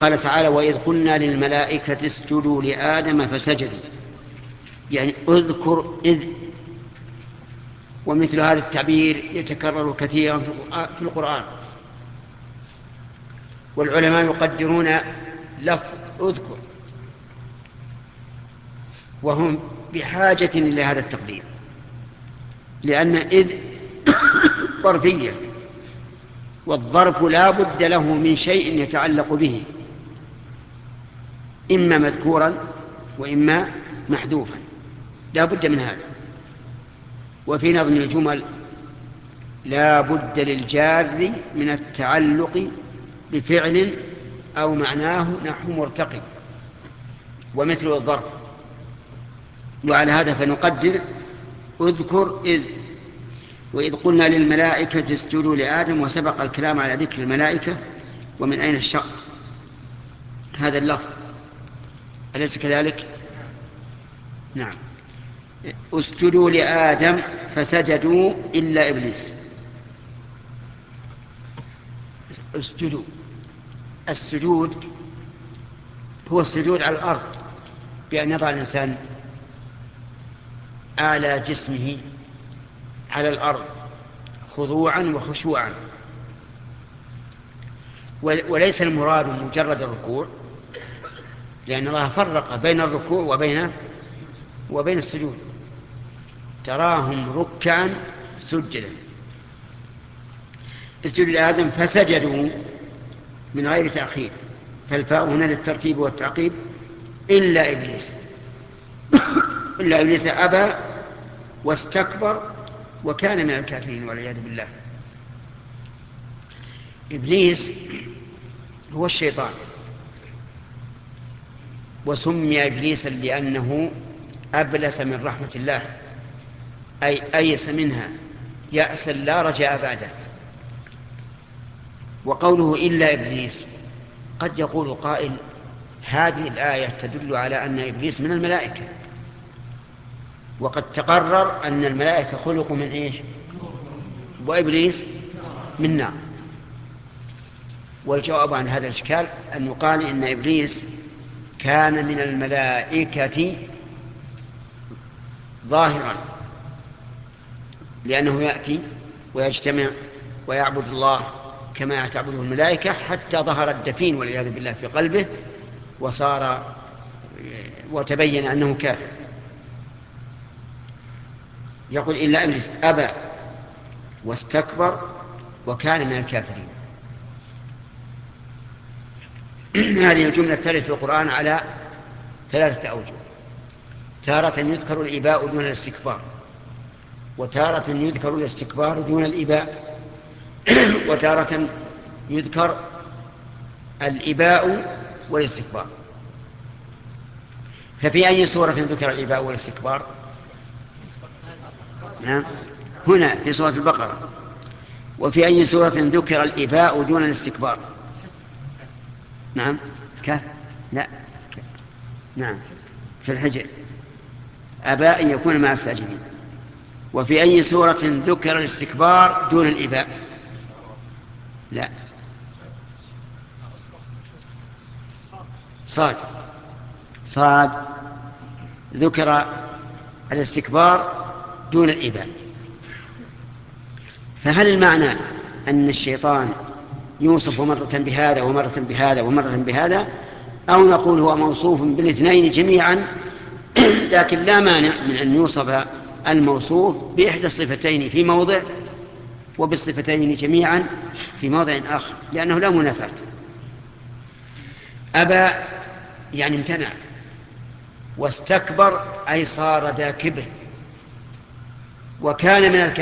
قال تعالى: وإذ قلنا للملائكة اسجدوا لآدم فسجدوا، يعني اذكر إذ. ومثل هذا التعبير يتكرر كثيرا في القرآن، والعلماء يقدرون لفظ اذكر، وهم بحاجة إلى هذا التقدير، لأن إذ ظرفية، والظرف لا بد له من شيء يتعلق به، إما مذكورا وإما محذوفا، لا بد من هذا. وفي نظم الجمل لا بد للجار من التعلق بفعل أو معناه نحو مرتقب، ومثل الظرف. وعلى هذا فنقدر اذكر إذ. وإذ قلنا للملائكة اسجدوا لآدم، وسبق الكلام على ذكر الملائكة ومن أين الشق هذا اللفظ، أليس كذلك؟ نعم. اسجدوا لآدم فسجدوا إلا إبليس. اسجدوا، السجود هو السجود على الأرض، بأن يضع الإنسان أعلى جسمه على الأرض خضوعا وخشوعا، وليس المراد مجرد الركوع، لأن الله فرق بين الركوع وبين السجود. تراهم ركعا سجدا. اسجدوا لآدم فسجدوا من غير تأخير، فالفاء هنا للترتيب والتعقيب، إلا إبليس. إلا إبليس أبى واستكبر وكان من الكافرين والعياذ بالله. إبليس هو الشيطان، وسمي إبليسا لأنه أبلس من رحمة الله، أي أيس منها يأسا لا رجاء بعده. وقوله إلا إبليس، قد يقول قائل: هذه الآية تدل على أن إبليس من الملائكة، وقد تقرر أن الملائكة خلقوا من إيش؟ وإبليس من نار. والجواب عن هذا الإشكال أن يقال إن إبليس كان من الملائكة ظاهرا، لأنه يأتي ويجتمع ويعبد الله كما تعبده الملائكة، حتى ظهر الدفين والعياذ بالله في قلبه وتبين أنه كافر. يقول: إلا إبليس أبى واستكبر وكان من الكافرين. هذه الجملة ترد في القرآن على 3 أوجه: تارة يذكر الإباء دون الاستكبار، وتارة يذكر الاستكبار دون الإباء، وتارة يذكر الإباء والاستكبار. ففي أي سورة ذكر الإباء والاستكبار؟ نعم، هنا في سورة البقرة. وفي أي سورة ذكر الإباء دون الاستكبار؟ نعم، كهف. لا، نعم، في الحجر: أبى أن يكون مع الساجدين. وفي أي سورة ذكر الاستكبار دون الإباء؟ لا، صاد ذكر الاستكبار دون الإباء. فهل المعنى أن الشيطان يوصف مرة بهذا ومرة بهذا ومرة بهذا، أو نقول هو موصوف بالاثنين جميعا، لكن لا مانع من أن يوصف الموصوف بإحدى الصفتين في موضع وبالصفتين جميعا في موضع آخر، لأنه لا منافاة. أبى يعني امتنع، واستكبر أي صار ذا كبر، وكان من الكافرين.